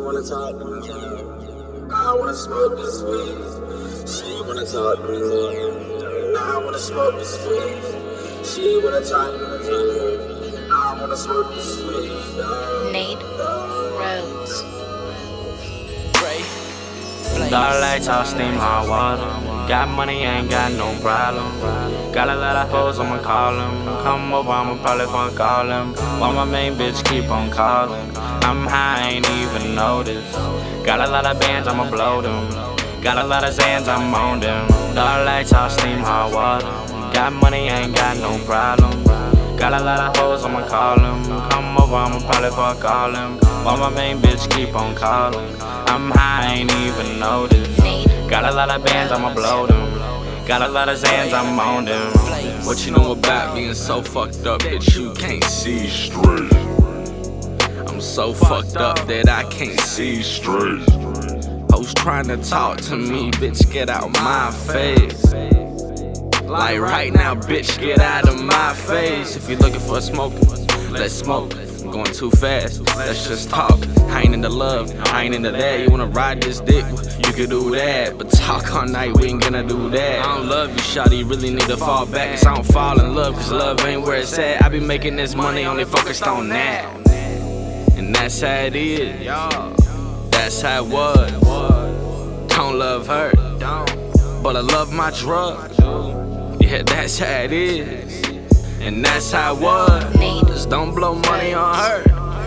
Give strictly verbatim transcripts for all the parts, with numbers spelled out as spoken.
wanna talk to me. I wanna smoke this weed. She wanna talk to me. I wanna smoke this weed. She wanna talk to me. I wanna smoke this weed. Nate Rhodes. Dark lights, all steam, hot water. Got money, ain't got no problem. Got a lot of hoes, I'ma call them. Come over, I'ma probably fuck all them. While my main bitch keep on calling. I'm high, ain't even noticed. Got a lot of bands, I'ma blow them. Got a lot of Zans, I'm on them. Dark lights, all steam, hot water. Got money, ain't got no problem. Got a lot of hoes, I'ma call them. Come over, I'ma probably fuck all them. While my main bitch keep on calling. I'm high, ain't even noticed. Got a lot of bands, I'ma blow them. Got a lot of Zans, I'm on them. What you know about being so fucked up that you can't see straight? I'm so fucked up that I can't see straight. Hoes trying to talk to me, bitch, get out my face. Like right now, bitch, get out of my face. If you're looking for a smoke, let's smoke. I'm going too fast, let's just talk. I ain't into love, I ain't into that. You wanna ride this dick, you can do that. But talk all night, we ain't gonna do that. I don't love you, shawty, you really need to fall back. Cause I don't fall in love, cause love ain't where it's at. I be making this money, only focused on that. And that's how it is, y'all. That's how it was. Don't love her, but I love my drugs. Yeah, that's how it is. And that's how it was. Just don't blow money on her,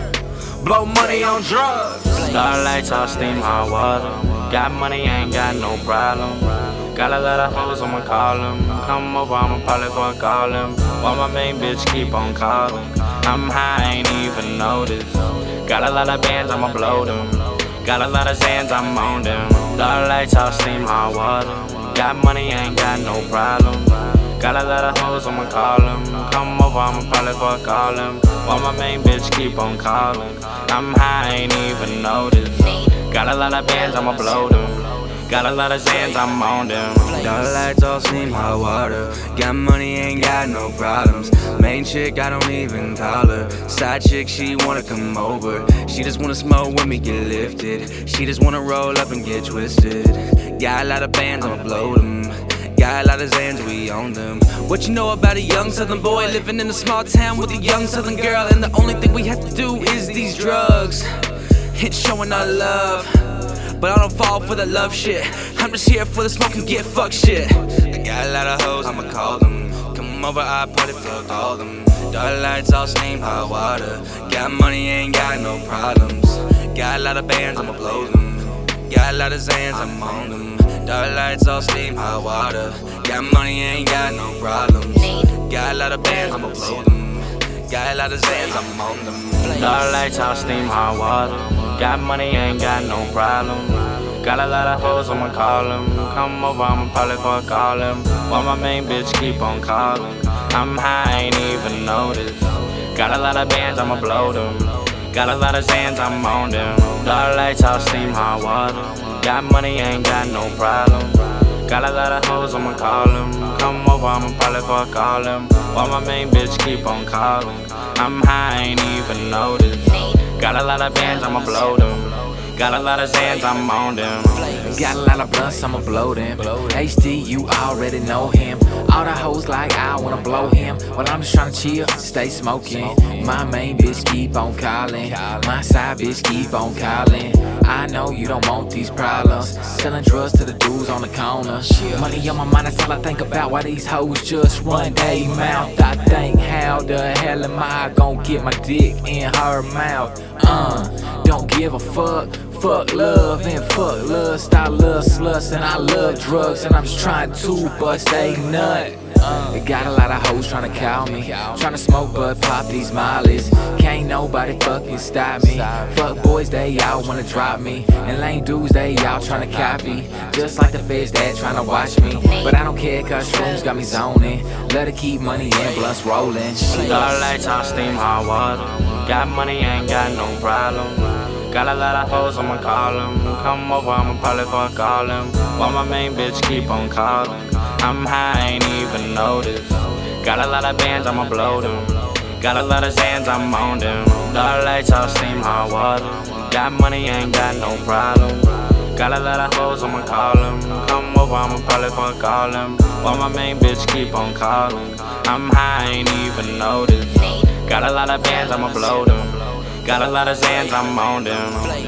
blow money on drugs. Dark lights, all steam, hot water. Got money, ain't got no problem. Got a lot of hoes, I'ma call them. Come over, I'ma probably fuck all them. While my main bitch keep on calling. I'm high, ain't even noticed. Got a lot of bands, I'ma blow them. Got a lot of Zans, I'm on them. Dark lights, all steam, hot water. Got money, ain't got no problem. Got a lot of hoes, I'ma call them. Come over, I'ma probably fuck all them. While my main bitch keep on calling. I'm high, ain't even noticed. Got a lot of bands, I'ma blow them. Got a lot of Zans, I'm on them. Dark lights, all steam, hot water. Got money, ain't got no problems. Main chick, I don't even call her. Side chick, she wanna come over. She just wanna smoke with me, get lifted. She just wanna roll up and get twisted. Got a lot of bands, I'ma blow them. Got a lot of Zans, we own them. What you know about a young southern boy living in a small town with a young southern girl? And the only thing we have to do is these drugs. It's showing our love, but I don't fall for the love shit. I'm just here for the smoke and get fucked shit. I got a lot of hoes, I'ma call them. Come over, I probably fuck all them. Dark lights, all steam, hot water. Got money, ain't got no problems. Got a lot of bands, I'ma blow them. Got a lot of Zans, I'm on them. Dark lights, all steam, hot water. Got money, ain't got no problems. Got a lot of bands, I'ma blow them. Got a lot of Zans, I'm on them. Dark lights, all steam, hot water. Got money, ain't got no problem. Got a lot of hoes, I'ma call them. Come over, I'ma probably fuck all them. While my main bitch keep on calling. I'm high, ain't even noticed. Got a lot of bands, I'ma blow them. Got a lot of Zans, I'm on them. Dark lights, all steam, hot water. Got money, ain't got no problem. Got a lot of hoes, I'ma call them. Come over, I'ma probably fuck all them. While my main bitch keep on calling. I'm high, ain't even noticed. Got a lot of bands, I'ma blow them. Got a lot of Zans, I'm on them. Got a lot of blunts, I'ma blow them. H D, you already know him. All the hoes like I wanna blow him. But I'm just tryna chill, stay smoking. My main bitch keep on calling. My side bitch keep on calling. I know you don't want these problems. Selling drugs to the dudes on the corner. Money on my mind, that's all I think about. Why these hoes just run they mouth. I think, how the hell am I gon' get my dick in her mouth? Uh, don't give a fuck. Fuck love and fuck lust. I love sluts and I love drugs. And I'm just trying to bust a nut. Uh, got a lot of hoes tryna call me, tryna smoke but pop these mollies. Can't nobody fucking stop me. Fuck boys, they all wanna drop me. And lame dudes, they all tryna copy. Just like the feds that tryna watch me. But I don't care cause shrooms got me zoning. Let her keep money and blunts rolling. Dark lights, all steam, hot water. Got money, ain't got no problem. Got a lot of hoes, I'ma call them. Come over, I'ma probably fuck all them. While my main bitch keep on calling. I'm high, ain't even noticed. Got a lot of bands, I'ma blow them. Got a lot of Zans, I'm on them. Love lights, I'll steam hot water. Got money, ain't got no problem. Got a lot of hoes, I'ma call them. Come over, I'ma probably fuck all them. While my main bitch keep on calling. I'm high, I ain't even noticed. Got a lot of bands, I'ma blow them. Got a lot of Zans, I'm on them.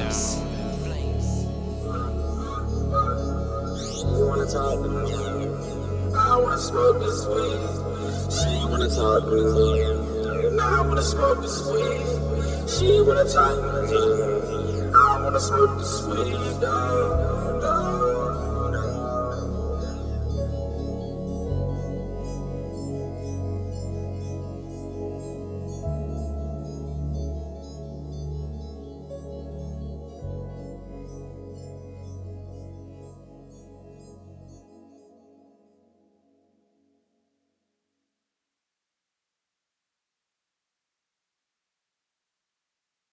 She wanna talk to me. I wanna smoke this weed. She wanna talk to me. I wanna smoke this weed. She wanna talk to me. I wanna smoke this weed.